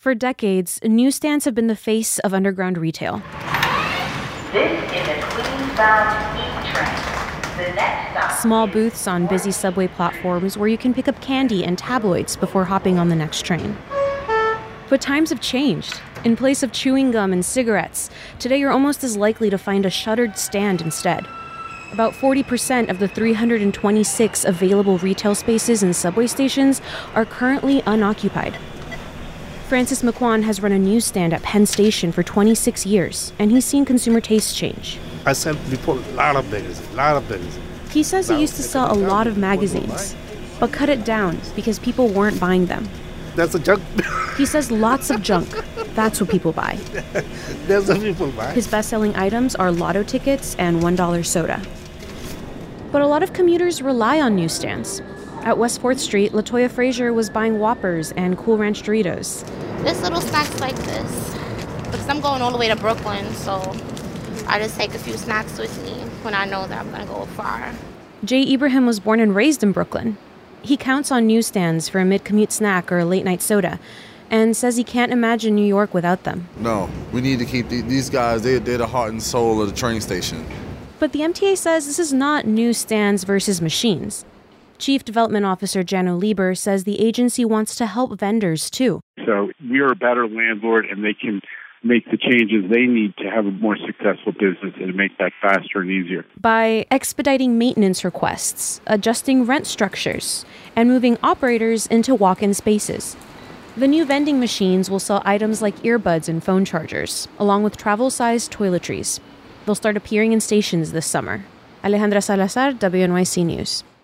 For decades, newsstands have been the face of underground retail. This is a Queens-bound E train. The next stop Small booths on busy subway platforms where you can pick up candy and tabloids before hopping on the next train. But times have changed. In place of chewing gum and cigarettes, today you're almost as likely to find a shuttered stand instead. About 40% of the 326 available retail spaces in subway stations are currently unoccupied. Francis McQuan has run a newsstand at Penn Station for 26 years, and he's seen consumer tastes change. I sent people a lot of magazines. He says he used to sell a lot of magazines, but cut it down because people weren't buying them. That's a junk. He says lots of junk. That's what people buy. That's what people buy. His best-selling items are lotto tickets and $1 soda. But a lot of commuters rely on newsstands. At West 4th Street, LaToya Frazier was buying Whoppers and Cool Ranch Doritos. There's little snacks like this, because I'm going all the way to Brooklyn, so I just take a few snacks with me when I know that I'm going to go far. Jay Ibrahim was born and raised in Brooklyn. He counts on newsstands for a mid-commute snack or a late-night soda, and says he can't imagine New York without them. No, we need to keep these guys, they're the heart and soul of the train station. But the MTA says this is not newsstands versus machines. Chief Development Officer Jano Lieber says the agency wants to help vendors, too. So we are a better landlord, and they can make the changes they need to have a more successful business and make that faster and easier. By expediting maintenance requests, adjusting rent structures, and moving operators into walk-in spaces. The new vending machines will sell items like earbuds and phone chargers, along with travel-sized toiletries. They'll start appearing in stations this summer. Alejandra Salazar, WNYC News.